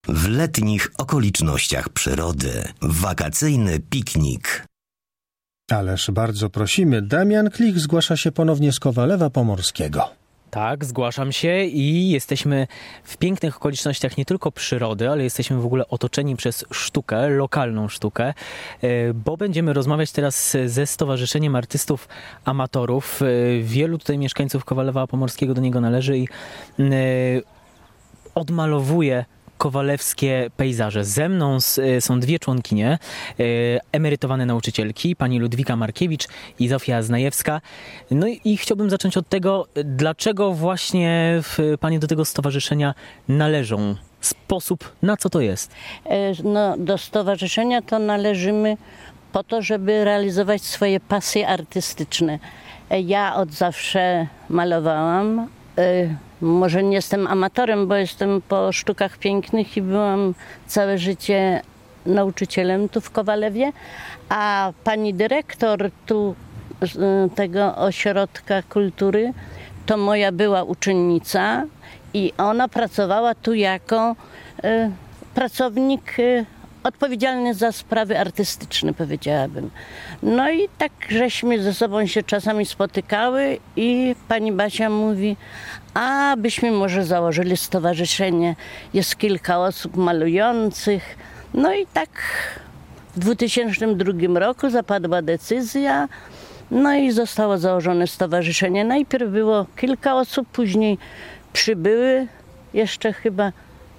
W letnich okolicznościach przyrody. Wakacyjny piknik. Ależ bardzo prosimy. Damian Klich zgłasza się ponownie z Kowalewa Pomorskiego. Tak, zgłaszam się i jesteśmy w pięknych okolicznościach nie tylko przyrody, ale jesteśmy w ogóle otoczeni przez sztukę, lokalną sztukę, bo będziemy rozmawiać teraz ze Stowarzyszeniem Artystów Amatorów. Wielu tutaj mieszkańców Kowalewa Pomorskiego do niego należy i odmalowuje kowalewskie pejzaże. Ze mną są dwie członkinie, emerytowane nauczycielki, pani Ludwika Markiewicz i Zofia Znajewska. No i chciałbym zacząć od tego, dlaczego właśnie panie do tego stowarzyszenia należą? Sposób, na co to jest? No, do stowarzyszenia to należymy po to, żeby realizować swoje pasje artystyczne. Ja od zawsze malowałam. Może nie jestem amatorem, bo jestem po sztukach pięknych i byłam całe życie nauczycielem tu w Kowalewie, a pani dyrektor tu tego ośrodka kultury to moja była uczennica i ona pracowała tu jako pracownik odpowiedzialny za sprawy artystyczne, powiedziałabym. No i tak żeśmy ze sobą się czasami spotykały i pani Basia mówi, a byśmy może założyli stowarzyszenie. Jest kilka osób malujących. No i tak w 2002 roku zapadła decyzja, no i zostało założone stowarzyszenie. Najpierw było kilka osób, później przybyły jeszcze chyba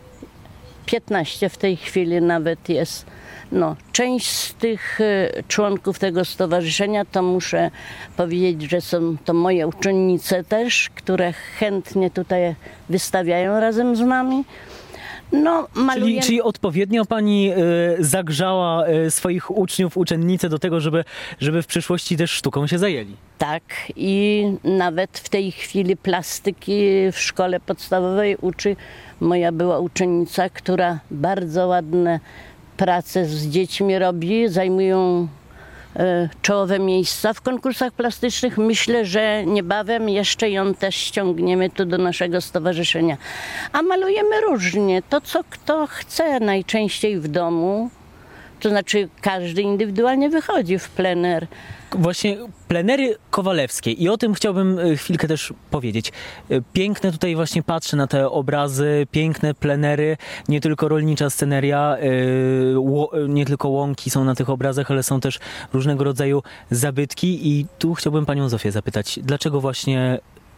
15 w tej chwili nawet jest. No, część z tych członków tego stowarzyszenia to muszę powiedzieć, że są to moje uczennice też, które chętnie tutaj wystawiają razem z nami. No, Czyli odpowiednio pani zagrzała swoich uczniów, uczennice do tego, żeby w przyszłości też sztuką się zajęli. Tak, i nawet w tej chwili plastyki w szkole podstawowej uczy moja była uczennica, która bardzo ładne prace z dziećmi robi, zajmują czołowe miejsca w konkursach plastycznych. Myślę, że niebawem jeszcze ją też ściągniemy tu do naszego stowarzyszenia. A malujemy różnie, to co kto chce, najczęściej w domu. To znaczy każdy indywidualnie wychodzi w plener. Właśnie plenery kowalewskie i o tym chciałbym chwilkę też powiedzieć. Piękne tutaj właśnie patrzę na te obrazy, piękne plenery, nie tylko rolnicza sceneria, nie tylko łąki są na tych obrazach, ale są też różnego rodzaju zabytki i tu chciałbym panią Zofię zapytać, dlaczego właśnie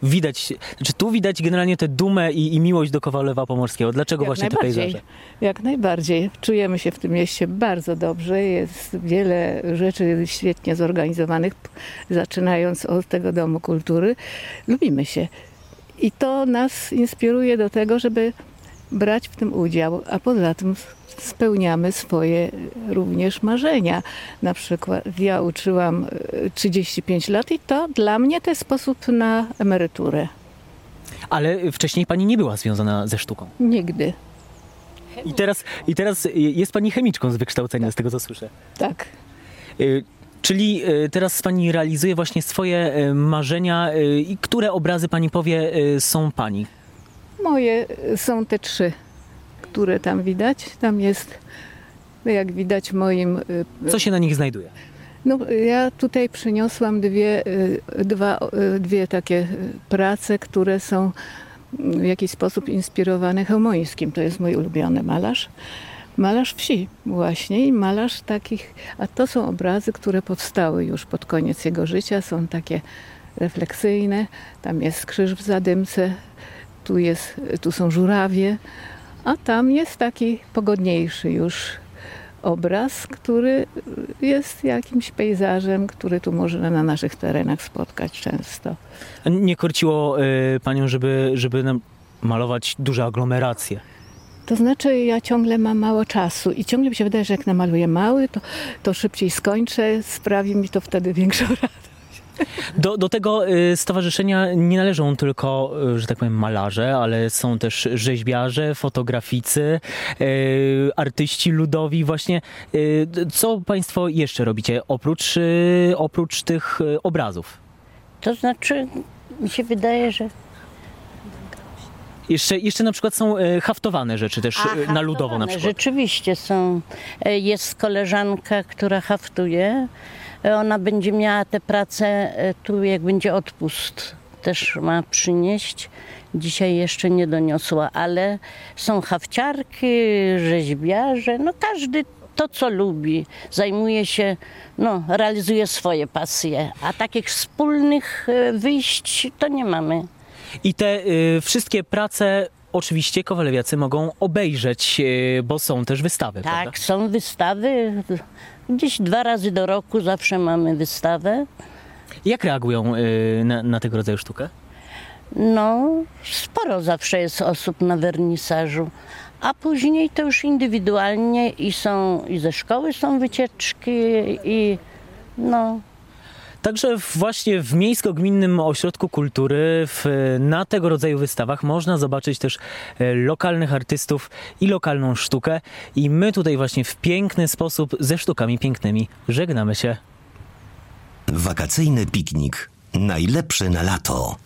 tu widać generalnie tę dumę i miłość do Kowalewa Pomorskiego. Dlaczego właśnie te pejzaże? Jak najbardziej. Czujemy się w tym mieście bardzo dobrze. Jest wiele rzeczy świetnie zorganizowanych, zaczynając od tego Domu Kultury. Lubimy się. I to nas inspiruje do tego, żeby brać w tym udział, a poza tym spełniamy swoje również marzenia. Na przykład ja uczyłam 35 lat i to dla mnie to jest sposób na emeryturę. Ale wcześniej pani nie była związana ze sztuką? Nigdy. I teraz jest pani chemiczką z wykształcenia, z tego co słyszę. Tak. Czyli teraz pani realizuje właśnie swoje marzenia i które obrazy pani powie są pani? Moje są te 3, które tam widać. Tam jest, jak widać moim... Co się na nich znajduje? No, ja tutaj przyniosłam dwie takie prace, które są w jakiś sposób inspirowane Chełmońskim. To jest mój ulubiony malarz. Malarz wsi właśnie i malarz takich... A to są obrazy, które powstały już pod koniec jego życia. Są takie refleksyjne. Tam jest krzyż w zadymce. Tu są żurawie. A tam jest taki pogodniejszy już obraz, który jest jakimś pejzażem, który tu można na naszych terenach spotkać często. Nie korciło panią, żeby malować duże aglomeracje? To znaczy ja ciągle mam mało czasu i ciągle mi się wydaje, że jak namaluję mały, to szybciej skończę, sprawi mi to wtedy większą radość. Do tego stowarzyszenia nie należą tylko, że tak powiem, malarze, ale są też rzeźbiarze, fotograficy, artyści ludowi. Właśnie co państwo jeszcze robicie oprócz tych obrazów? To znaczy mi się wydaje, że Jeszcze na przykład są haftowane rzeczy też na ludowo na przykład. Rzeczywiście są. Jest koleżanka, która haftuje. Ona będzie miała tę pracę tu, jak będzie odpust. Też ma przynieść. Dzisiaj jeszcze nie doniosła, ale są hafciarki, rzeźbiarze, no każdy to, co lubi, zajmuje się, realizuje swoje pasje, a takich wspólnych wyjść to nie mamy. I te wszystkie prace oczywiście kowalewiacy mogą obejrzeć, bo są też wystawy, Tak, prawda? są wystawy, gdzieś 2 razy do roku zawsze mamy wystawę. Jak reagują na tego rodzaju sztukę? Sporo zawsze jest osób na wernisażu, a później to już indywidualnie i ze szkoły są wycieczki Także właśnie w Miejsko-Gminnym Ośrodku Kultury na tego rodzaju wystawach można zobaczyć też lokalnych artystów i lokalną sztukę. I my tutaj właśnie w piękny sposób ze sztukami pięknymi żegnamy się. Wakacyjny piknik. Najlepszy na lato.